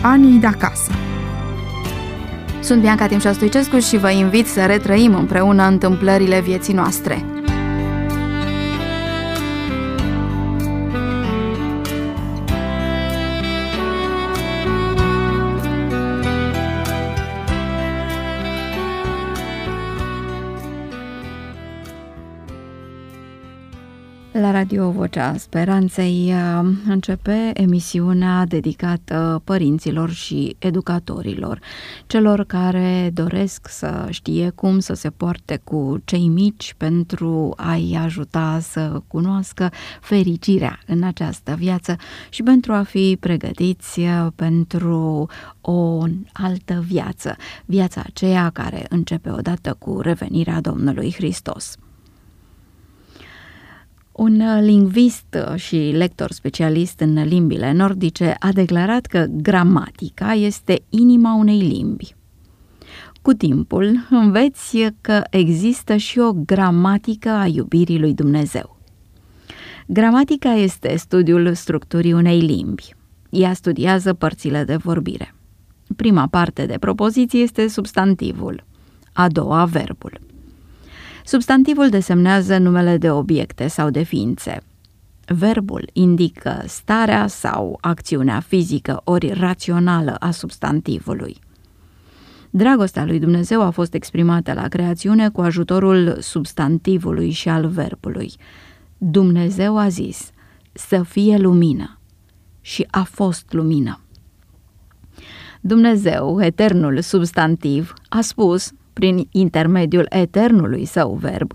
Anii de acasă. Sunt Bianca Timșa Stoicescu și vă invit să retrăim împreună întâmplările vieții noastre. La Radio Vocea Speranței începe emisiunea dedicată părinților și educatorilor, celor care doresc să știe cum să se poarte cu cei mici pentru a-i ajuta să cunoască fericirea în această viață și pentru a fi pregătiți pentru o altă viață, viața aceea care începe odată cu revenirea Domnului Hristos. Un lingvist și lector specialist în limbile nordice a declarat că gramatica este inima unei limbi. Cu timpul înveți că există și o gramatică a iubirii lui Dumnezeu. Gramatica este studiul structurii unei limbi. Ea studiază părțile de vorbire. Prima parte de propoziție este substantivul, a doua verbul. Substantivul desemnează numele de obiecte sau de ființe. Verbul indică starea sau acțiunea fizică ori rațională a substantivului. Dragostea lui Dumnezeu a fost exprimată la creațiune cu ajutorul substantivului și al verbului. Dumnezeu a zis să fie lumină și a fost lumină. Dumnezeu, eternul substantiv, a spus prin intermediul eternului său verb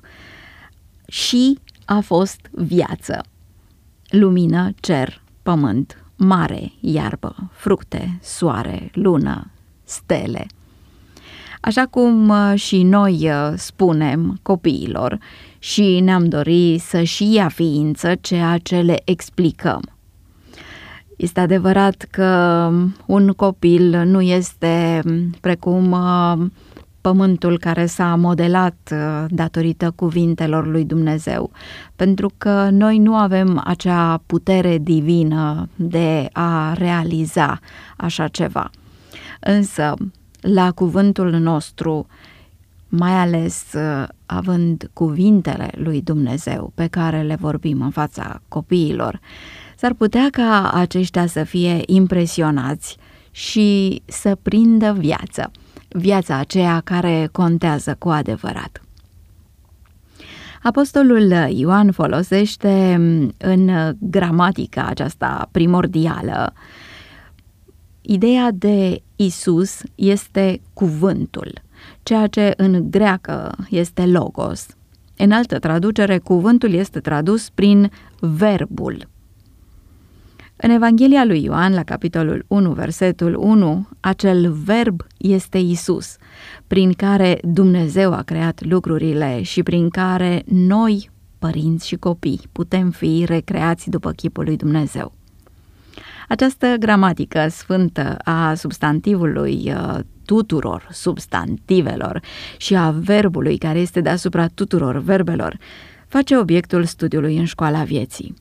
și a fost viață. Lumină, cer, pământ, mare, iarbă, fructe, soare, lună, stele. Așa cum și noi spunem copiilor și ne-am dorit să-și ia ființă ceea ce le explicăm. Este adevărat că un copil nu este precum pământul care s-a modelat datorită cuvintelor lui Dumnezeu, pentru că noi nu avem acea putere divină de a realiza așa ceva. Însă, la cuvântul nostru, mai ales având cuvintele lui Dumnezeu pe care le vorbim în fața copiilor, s-ar putea ca aceștia să fie impresionați și să prindă viață. Viața aceea care contează cu adevărat. Apostolul Ioan folosește în gramatica aceasta primordială ideea de Isus este cuvântul, ceea ce în greacă este logos. În altă traducere, cuvântul este tradus prin verbul. În Evanghelia lui Ioan, la capitolul 1, versetul 1, acel verb este Isus, prin care Dumnezeu a creat lucrurile și prin care noi, părinți și copii, putem fi recreați după chipul lui Dumnezeu. Această gramatică sfântă a substantivului tuturor substantivelor și a verbului care este deasupra tuturor verbelor face obiectul studiului în școala vieții.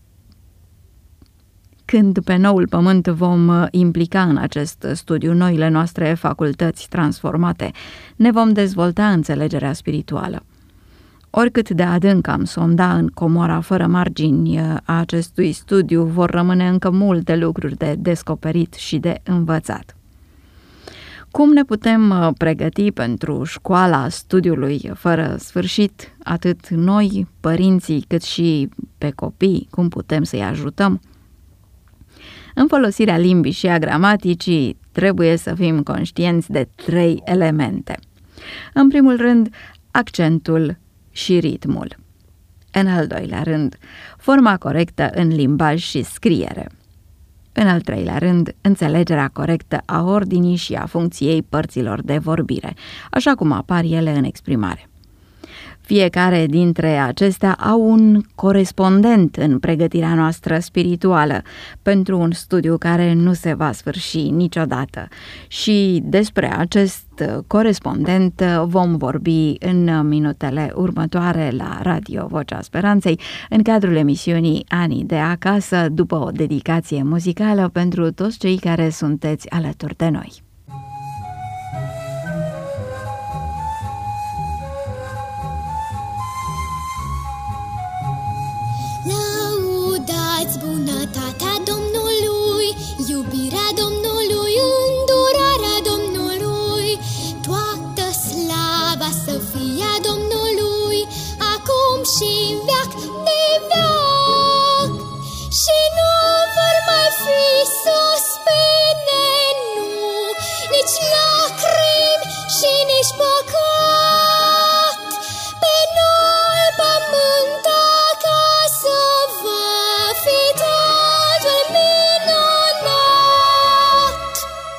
Când pe noul pământ vom implica în acest studiu noile noastre facultăți transformate, ne vom dezvolta înțelegerea spirituală. Oricât de adânc am sonda în comoara fără margini a acestui studiu, vor rămâne încă multe lucruri de descoperit și de învățat. Cum ne putem pregăti pentru școala studiului fără sfârșit, atât noi, părinții, cât și pe copii, cum putem să-i ajutăm? În folosirea limbii și a gramaticii trebuie să fim conștienți de 3 elemente. În primul rând, accentul și ritmul. În al doilea rând, forma corectă în limbaj și scriere. În al treilea rând, înțelegerea corectă a ordinii și a funcției părților de vorbire, așa cum apar ele în exprimare. Fiecare dintre acestea au un corespondent în pregătirea noastră spirituală pentru un studiu care nu se va sfârși niciodată. Și despre acest corespondent vom vorbi în minutele următoare la Radio Vocea Speranței, în cadrul emisiunii Anii de acasă, după o dedicație muzicală pentru toți cei care sunteți alături de noi. Lăudați bunătatea Domnului, iubirea Domnului, îndurarea Domnului, toată slava să fie a Domnului, acum și în veac de veac. Și nu vor mai fi suspine, nu, nici lacrimi și nici păcat. Pe noi pământ acasă va fi totul minunat.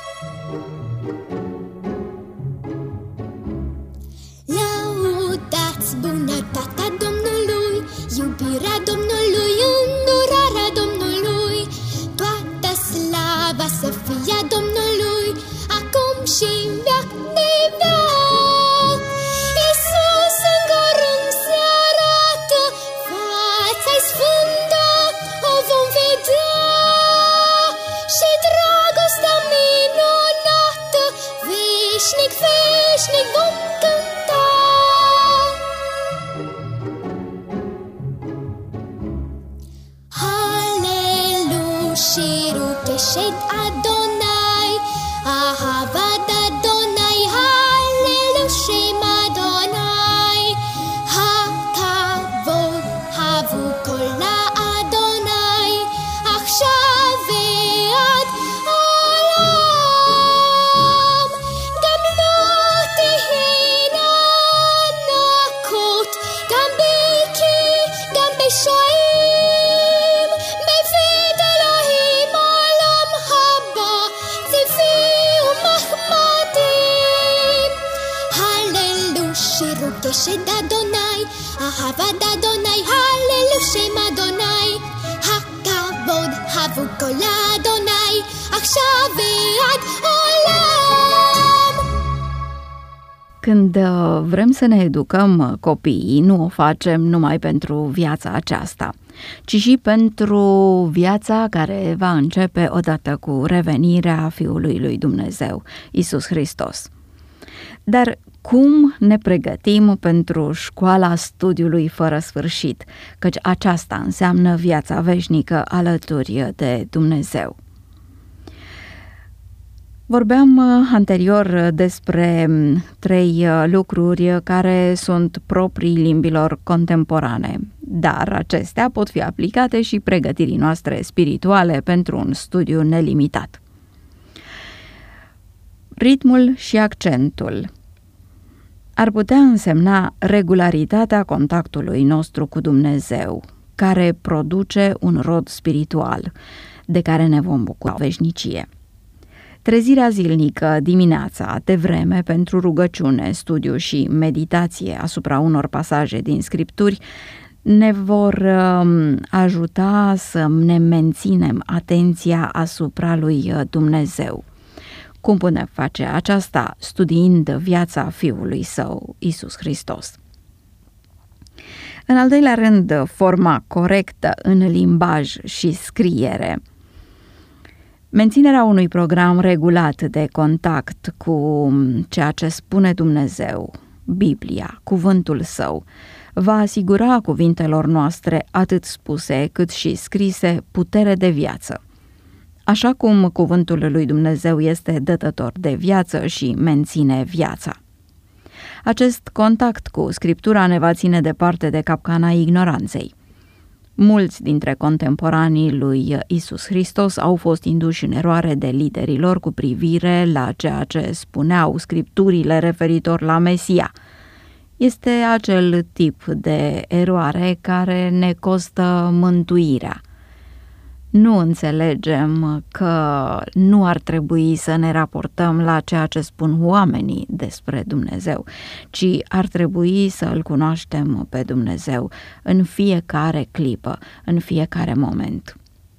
Lăudați bunătatea Domnului, iubirea Domnului, îndurarea Domnului, toată slava să fie a Domnului, acum și în veac de veac. Iisus în curând se arată, fața-i sfântă o vom vedea, și dragostea minunată, veșnic, veșnic vom cânta. Hallelu, Keshed Adonai, Ahavad Adonai, Hallelu, Shem Adonai, HaKavod, Havukola Adonai, Achshav ve'ad olam. Gam lo tehena anakot, gam beki, gam beshoim, beved Elohim olam haba, tziviu mahmadim. Hallelu, shiru keshed Adonai, ahavad Adonai, Hallelu, shem Adonai, hakavod, havukol Adonai, achshav ve'ad olam. Când vrem să ne educăm copiii, nu o facem numai pentru viața aceasta, ci și pentru viața care va începe odată cu revenirea Fiului lui Dumnezeu, Iisus Hristos. Dar cum ne pregătim pentru școala studiului fără sfârșit, căci aceasta înseamnă viața veșnică alături de Dumnezeu? Vorbeam anterior despre 3 lucruri care sunt proprii limbilor contemporane, dar acestea pot fi aplicate și pregătirii noastre spirituale pentru un studiu nelimitat. Ritmul și accentul ar putea însemna regularitatea contactului nostru cu Dumnezeu, care produce un rod spiritual, de care ne vom bucura veșnicie. Trezirea zilnică dimineața, devreme, pentru rugăciune, studiu și meditație asupra unor pasaje din Scripturi ne vor ajuta să ne menținem atenția asupra lui Dumnezeu. Cum putem face aceasta? Studiind viața Fiului Său, Iisus Hristos. În al doilea rând, forma corectă în limbaj și scriere. Menținerea unui program regulat de contact cu ceea ce spune Dumnezeu, Biblia, cuvântul Său, va asigura cuvintelor noastre, atât spuse cât și scrise, putere de viață. Așa cum cuvântul lui Dumnezeu este dătător de viață și menține viața. Acest contact cu Scriptura ne va ține departe de capcana ignoranței. Mulți dintre contemporanii lui Iisus Hristos au fost induși în eroare de liderii lor cu privire la ceea ce spuneau Scripturile referitor la Mesia. Este acel tip de eroare care ne costă mântuirea. nu înțelegem că nu ar trebui să ne raportăm la ceea ce spun oamenii despre Dumnezeu, ci ar trebui să îl cunoaștem pe Dumnezeu în fiecare clipă, în fiecare moment.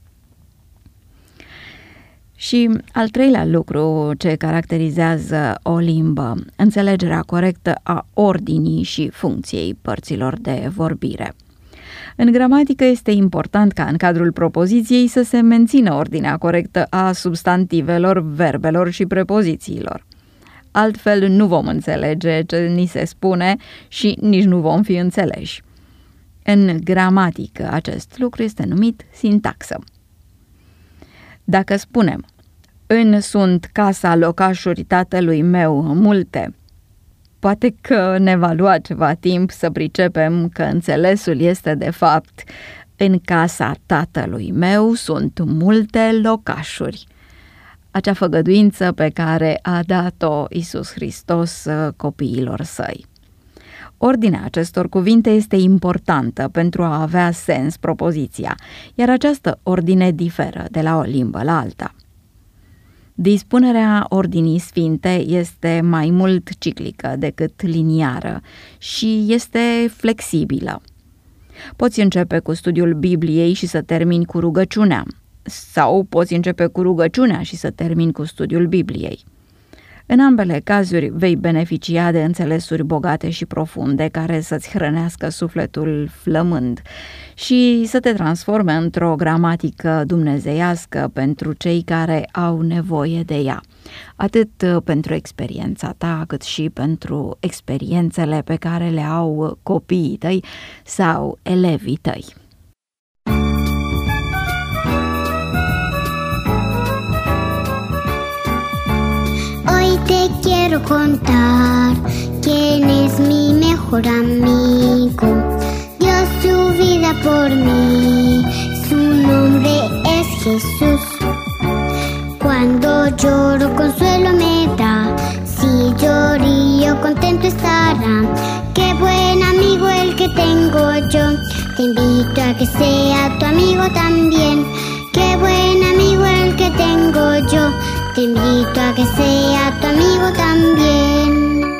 Și al treilea lucru ce caracterizează o limbă, înțelegerea corectă a ordinii și funcției părților de vorbire. În gramatică este important ca în cadrul propoziției să se mențină ordinea corectă a substantivelor, verbelor și prepozițiilor. Altfel nu vom înțelege ce ni se spune și nici nu vom fi înțeleși. În gramatică acest lucru este numit sintaxă. Dacă spunem, în sunt casa locașuri tatălui meu multe, poate că ne va lua ceva timp să pricepem că înțelesul este de fapt în casa tatălui meu sunt multe locașuri. Acea făgăduință pe care a dat-o Iisus Hristos copiilor săi. Ordinea acestor cuvinte este importantă pentru a avea sens propoziția, iar această ordine diferă de la o limbă la alta. Dispunerea ordinii sfinte este mai mult ciclică decât liniară și este flexibilă. Poți începe cu studiul Bibliei și să termini cu rugăciunea, sau poți începe cu rugăciunea și să termini cu studiul Bibliei. În ambele cazuri vei beneficia de înțelesuri bogate și profunde care să-ți hrănească sufletul flămând și să te transforme într-o gramatică dumnezeiască pentru cei care au nevoie de ea, atât pentru experiența ta, cât și pentru experiențele pe care le au copiii tăi sau elevii tăi. Te quiero contar quién es mi mejor amigo. Dio su vida por mí, su nombre es Jesús. Cuando lloro consuelo me da, si lloro contento estará. Qué buen amigo el que tengo yo, te invito a que sea tu amigo también. Qué buen amigo el que tengo yo, te invito a que sea tu amigo también.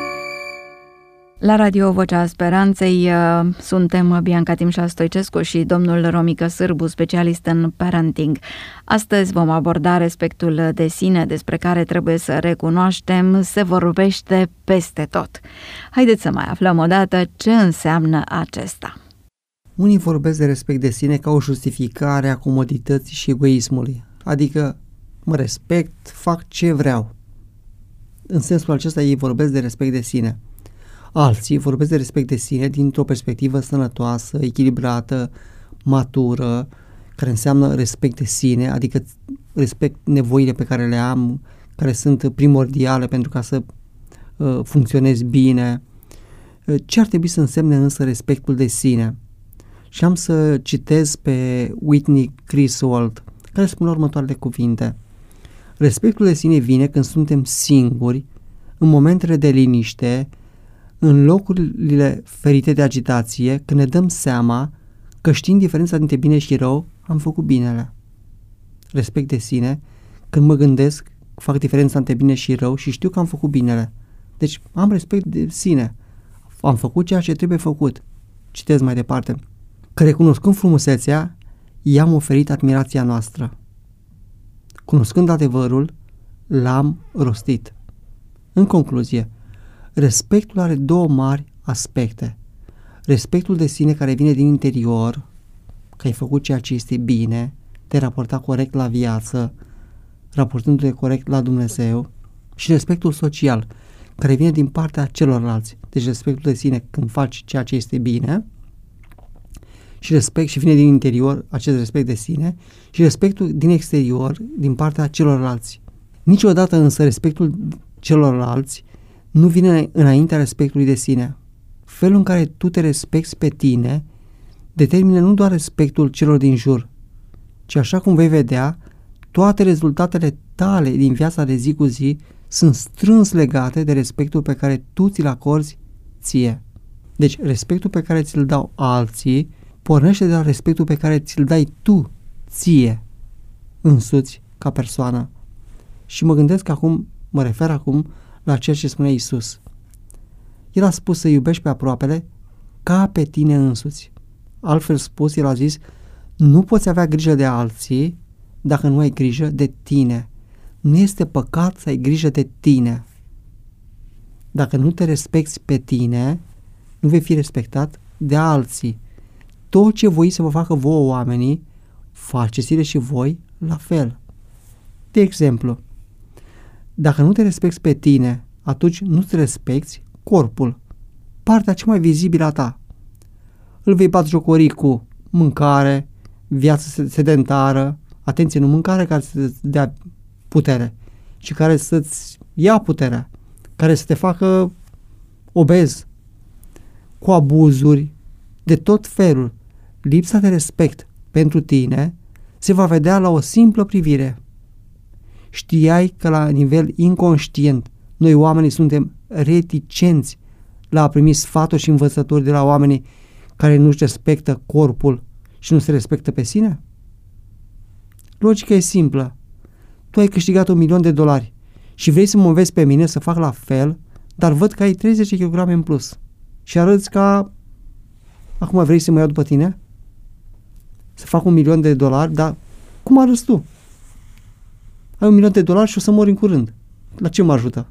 La Radio Vocea Speranței suntem Bianca Timșa Stoicescu și domnul Romică Sârbu, specialist în parenting. Astăzi vom aborda respectul de sine, despre care trebuie să recunoaștem, se vorbește peste tot. Haideți să mai aflăm odată ce înseamnă acesta. Unii vorbesc de respect de sine ca o justificare a comodității și egoismului, adică mă respect, fac ce vreau. În sensul acesta ei vorbesc de respect de sine. Alții vorbesc de respect de sine dintr-o perspectivă sănătoasă, echilibrată, matură, care înseamnă respect de sine, adică respect nevoile pe care le am, care sunt primordiale pentru ca să funcționez bine. Ce ar trebui să însemne însă respectul de sine? Și am să citez pe Whitney Griswold, care spune următoarele cuvinte. Respectul de sine vine când suntem singuri, în momentele de liniște, în locurile ferite de agitație, când ne dăm seama că știind diferența dintre bine și rău, am făcut binele. Respect de sine, când mă gândesc, fac diferența între bine și rău și știu că am făcut binele. Deci am respect de sine. Am făcut ceea ce trebuie făcut. Citez mai departe. Că recunoscând frumusețea, i-am oferit admirația noastră. Cunoscând adevărul, l-am rostit. În concluzie, respectul are două mari aspecte. Respectul de sine care vine din interior, că ai făcut ceea ce este bine, te-ai raportat corect la viață, raportându-te corect la Dumnezeu, și respectul social, care vine din partea celorlalți. Deci respectul de sine când faci ceea ce este bine, și respect și vine din interior acest respect de sine, și respectul din exterior din partea celorlalți. Niciodată însă respectul celorlalți nu vine înaintea respectului de sine. Felul în care tu te respecti pe tine determină nu doar respectul celor din jur, ci așa cum vei vedea, toate rezultatele tale din viața de zi cu zi sunt strâns legate de respectul pe care tu ți-l acorzi ție. Deci respectul pe care ți-l dau alții pornește de la respectul pe care ți-l dai tu ție. însuți ca persoană. Și mă gândesc acum, mă refer acum la ceea ce spunea Iisus. El a spus să iubești pe aproapele ca pe tine însuți. Altfel spus, el a zis, nu poți avea grijă de alții dacă nu ai grijă de tine. Nu este păcat să ai grijă de tine. Dacă nu te respecti pe tine, nu vei fi respectat de alții. Tot ce voi să vă facă vouă oamenii, faceți-le și voi la fel. De exemplu, dacă nu te respecti pe tine, atunci nu-ți respecti corpul, partea cea mai vizibilă a ta. Îl vei batjocori cu mâncare, viață sedentară, atenție, nu mâncare care să-ți dea putere, ci care să-ți ia puterea, care să te facă obez, cu abuzuri de tot felul. Lipsa de respect pentru tine se va vedea la o simplă privire. Știai că la nivel inconștient noi oamenii suntem reticenți la a primi sfaturi și învățături de la oamenii care nu-și respectă corpul și nu se respectă pe sine? Logica e simplă. Tu ai câștigat $1.000.000 și vrei să mă înveți pe mine să fac la fel, dar văd că ai 30 kg în plus și arăți ca... Acum vrei să mă iau după tine? Să fac $1.000.000, dar cum arăți tu? Ai $1.000.000 și o să mori în curând. La ce mă ajută?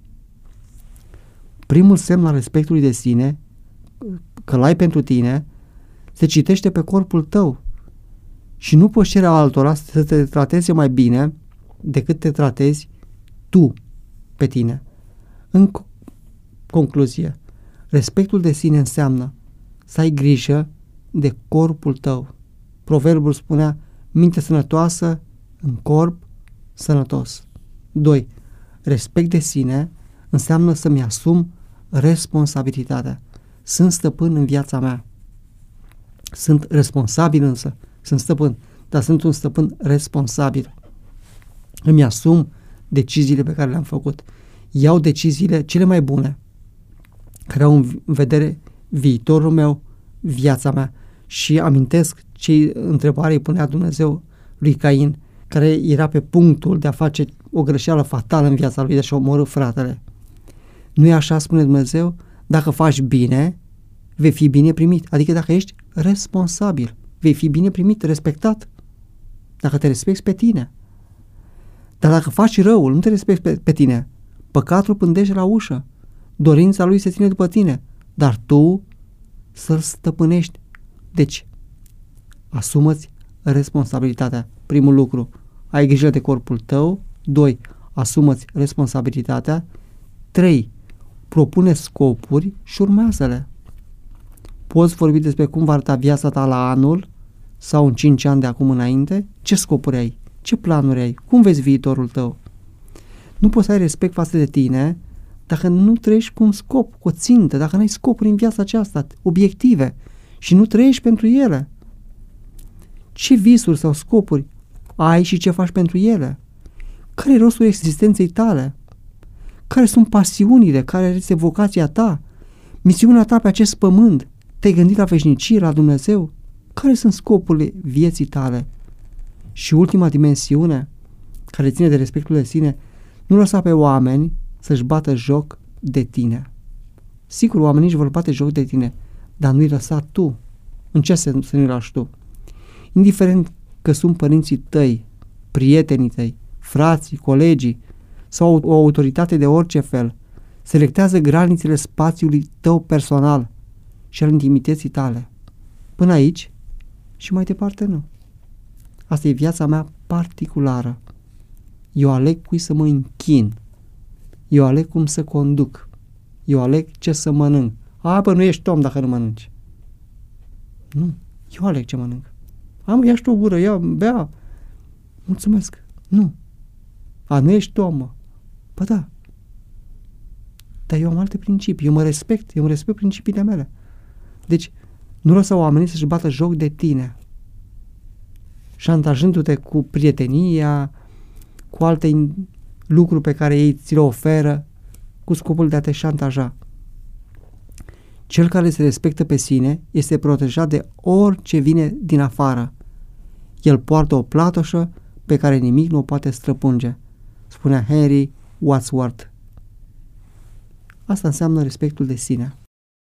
Primul semn al respectului de sine, că l-ai pentru tine, se citește pe corpul tău și nu poți cere altora să te trateze mai bine decât te tratezi tu pe tine. În concluzie, respectul de sine înseamnă să ai grijă de corpul tău. Proverbul spunea, minte sănătoasă în corp sănătos. 2. Respect de sine înseamnă să-mi asum responsabilitatea. Sunt stăpân în viața mea. Sunt responsabil însă. Sunt stăpân, dar sunt un stăpân responsabil. Îmi asum deciziile pe care le-am făcut. Iau deciziile cele mai bune, care au în vedere viitorul meu, viața mea. Și amintesc ce întrebare îi punea Dumnezeu lui Cain, care era pe punctul de a face o greșeală fatală în viața lui, de a-și omorî fratele. Nu e așa, spune Dumnezeu? Dacă faci bine, vei fi bine primit. Adică dacă ești responsabil, vei fi bine primit, respectat. Dacă te respecti pe tine. Dar dacă faci răul, nu te respecti pe tine, păcatul pândește la ușă. Dorința lui se ține după tine, dar tu să-l stăpânești. Deci, asumă-ți responsabilitatea. Primul lucru, ai grijă de corpul tău. 2. Asumă-ți responsabilitatea. 3. Propune scopuri și urmează-le. Poți vorbi despre cum va arăta viața ta la anul sau în 5 ani de acum înainte? Ce scopuri ai? Ce planuri ai? Cum vezi viitorul tău? Nu poți să ai respect față de tine dacă nu trăiești cu un scop, cu o țintă, dacă nu ai scopuri în viața aceasta, obiective, și nu trăiești pentru ele. Ce visuri sau scopuri ai și ce faci pentru ele? Care e rostul existenței tale? Care sunt pasiunile? Care este vocația ta? Misiunea ta pe acest pământ? Te-ai gândit la veșnicie, la Dumnezeu? Care sunt scopurile vieții tale? Și ultima dimensiune, care ține de respectul de sine, nu lăsa pe oameni să-și bată joc de tine. Sigur, oamenii își vor bate joc de tine, dar nu-i lăsa tu. În ce sens să nu-i lași tu? Indiferent că sunt părinții tăi, prietenii tăi, frații, colegii sau o autoritate de orice fel, selectează granițele spațiului tău personal și al intimității tale. Până aici și mai departe nu. Asta e viața mea particulară. Eu aleg cui să mă închin. Eu aleg cum să conduc. Eu aleg ce să mănânc. Bă, nu ești om dacă nu mănânci. Nu, eu aleg ce mănânc. Ia și tu o gură, ia, bea. Mulțumesc. Nu. Nu ești om, mă. Bă, da. Dar eu am alte principii. Eu mă respect principiile mele. Deci, nu lăsa oamenii să-și bată joc de tine, șantajându-te cu prietenia, cu alte lucruri pe care ei ți le oferă, cu scopul de a te șantaja. Cel care se respectă pe sine este protejat de orice vine din afară. El poartă o platoșă pe care nimic nu o poate străpunge, spunea Henry Wadsworth. Asta înseamnă respectul de sine.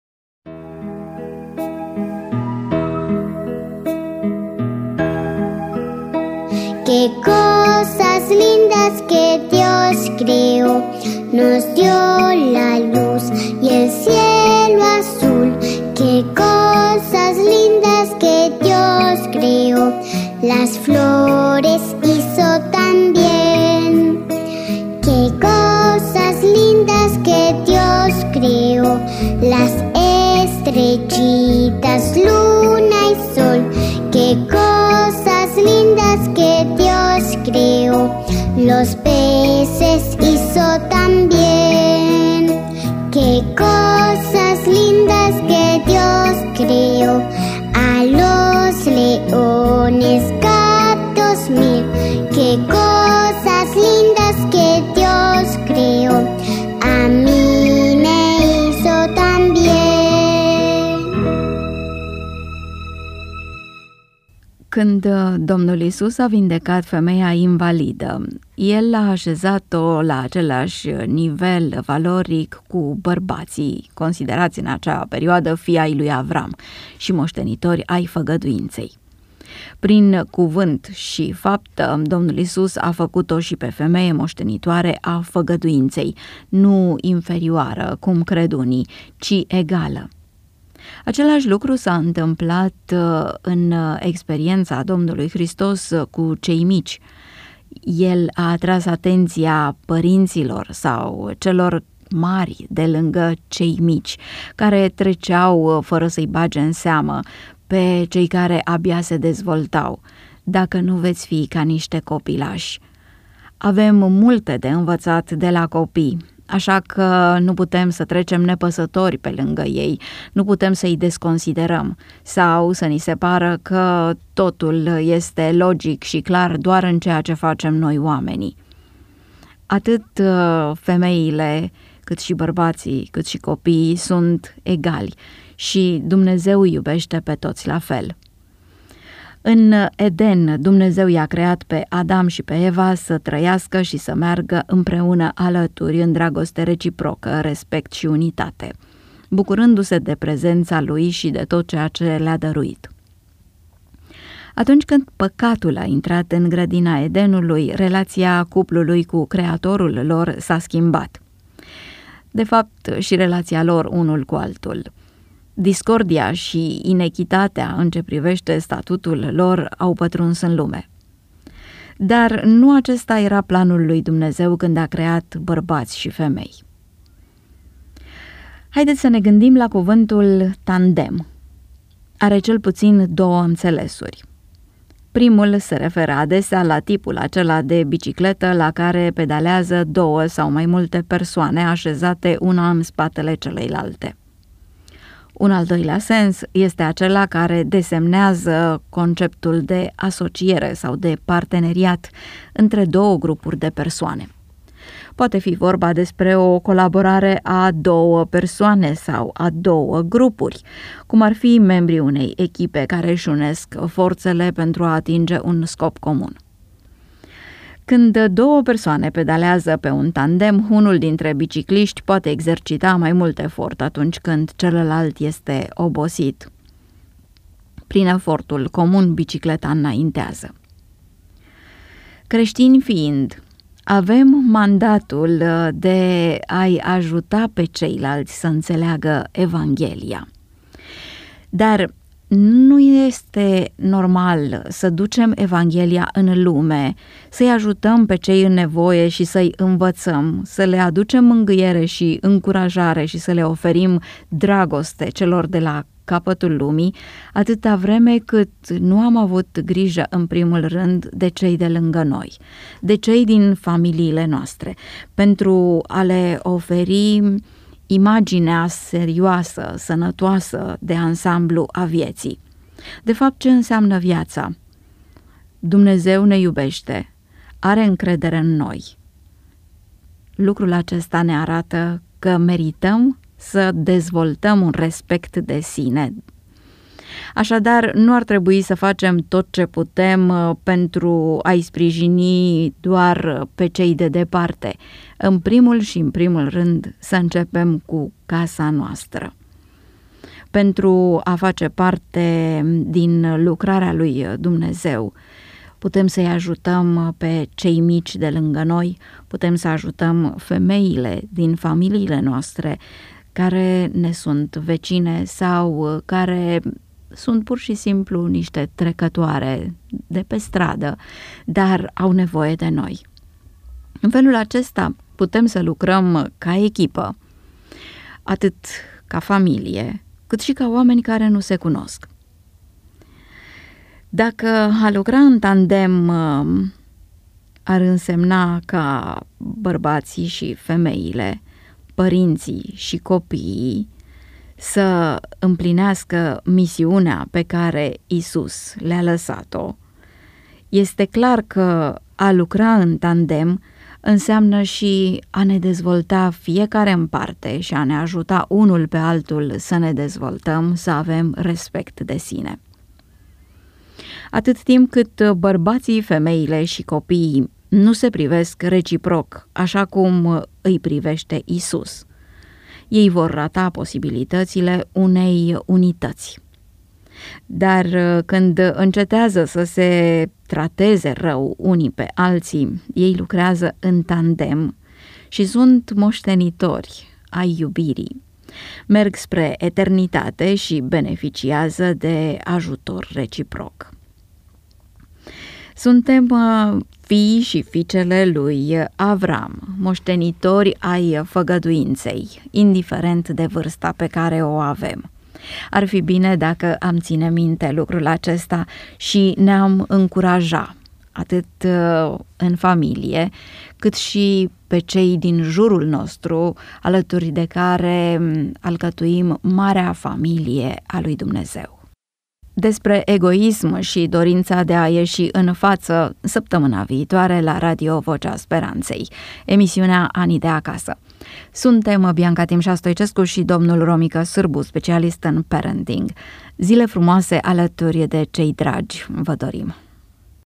Qué cosas lindas que Dios creó, nos dio la luz y el cielo azul. Qué cosas lindas que Dios creó, las flores hizo también. Qué cosas lindas que Dios creó, las estrellitas, luna y sol. Qué cosas lindas que Dios creó, los peces hizo también. Qué cosas lindas que Dios creó, a los leones, gatos mil. Qué cosas lindas que Dios creó, a mí me hizo también. Când Domnul Iisus a vindecat femeia invalidă, El a așezat-o la același nivel valoric cu bărbații, considerați în acea perioadă fii ai lui Avram și moștenitori ai făgăduinței. Prin cuvânt și fapt, Domnul Iisus a făcut-o și pe femeie moștenitoare a făgăduinței, nu inferioară, cum cred unii, ci egală. Același lucru s-a întâmplat în experiența Domnului Hristos cu cei mici. El a atras atenția părinților sau celor mari de lângă cei mici, care treceau fără să-i bage în seamă pe cei care abia se dezvoltau. Dacă nu veți fi ca niște copilași. Avem multe de învățat de la copii, așa că nu putem să trecem nepăsători pe lângă ei, nu putem să-i desconsiderăm sau să ni se pară că totul este logic și clar doar în ceea ce facem noi oamenii. Atât femeile, cât și bărbații, cât și copiii sunt egali și Dumnezeu iubește pe toți la fel. În Eden, Dumnezeu i-a creat pe Adam și pe Eva să trăiască și să meargă împreună alături în dragoste reciprocă, respect și unitate, bucurându-se de prezența lui și de tot ceea ce le-a dăruit. Atunci când păcatul a intrat în grădina Edenului, relația cuplului cu Creatorul lor s-a schimbat. De fapt, și relația lor unul cu altul. Discordia și inechitatea în ce privește statutul lor au pătruns în lume. Dar nu acesta era planul lui Dumnezeu când a creat bărbați și femei. Haideți să ne gândim la cuvântul tandem. Are cel puțin două înțelesuri. Primul se referă adesea la tipul acela de bicicletă la care pedalează două sau mai multe persoane așezate una în spatele celeilalte. Un al doilea sens este acela care desemnează conceptul de asociere sau de parteneriat între două grupuri de persoane. Poate fi vorba despre o colaborare a două persoane sau a două grupuri, cum ar fi membrii unei echipe care își unesc forțele pentru a atinge un scop comun. Când două persoane pedalează pe un tandem, unul dintre bicicliști poate exercita mai mult efort atunci când celălalt este obosit. Prin efortul comun, bicicleta înaintează. Creștini fiind, avem mandatul de a-i ajuta pe ceilalți să înțeleagă Evanghelia. Dar nu este normal să ducem Evanghelia în lume, să-i ajutăm pe cei în nevoie și să-i învățăm, să le aducem mângâiere și încurajare și să le oferim dragoste celor de la capătul lumii, atâta vreme cât nu am avut grijă în primul rând de cei de lângă noi, de cei din familiile noastre, pentru a le oferi imaginea serioasă, sănătoasă de ansamblu a vieții. De fapt, ce înseamnă viața? Dumnezeu ne iubește, are încredere în noi. Lucrul acesta ne arată că merităm să dezvoltăm un respect de sine, Așadar, nu ar trebui să facem tot ce putem pentru a-i sprijini doar pe cei de departe. În primul și în primul rând să începem cu casa noastră. Pentru a face parte din lucrarea lui Dumnezeu, putem să-i ajutăm pe cei mici de lângă noi, putem să ajutăm femeile din familiile noastre care ne sunt vecine sau care sunt pur și simplu niște trecătoare de pe stradă, dar au nevoie de noi. În felul acesta putem să lucrăm ca echipă, atât ca familie, cât și ca oameni care nu se cunosc. Dacă a lucra în tandem ar însemna ca bărbații și femeile, părinții și copiii să împlinească misiunea pe care Iisus le-a lăsat-o, este clar că a lucra în tandem înseamnă și a ne dezvolta fiecare în parte și a ne ajuta unul pe altul să ne dezvoltăm, să avem respect de sine. Atât timp cât bărbații, femeile și copiii nu se privesc reciproc așa cum îi privește Iisus, ei vor rata posibilitățile unei unități. Dar când încetează să se trateze rău unii pe alții, ei lucrează în tandem și sunt moștenitori ai iubirii. Merg spre eternitate și beneficiază de ajutor reciproc. Suntem fii și fiicele lui Avram, moștenitori ai făgăduinței, indiferent de vârsta pe care o avem. Ar fi bine dacă am ține minte lucrul acesta și ne-am încuraja, atât în familie, cât și pe cei din jurul nostru, alături de care alcătuim marea familie a lui Dumnezeu. Despre egoism și dorința de a ieși în față săptămâna viitoare la Radio Vocea Speranței, emisiunea Anii de acasă. Suntem Bianca Timșa Stoicescu și domnul Romică Sârbu, specialist în parenting. Zile frumoase alături de cei dragi vă dorim!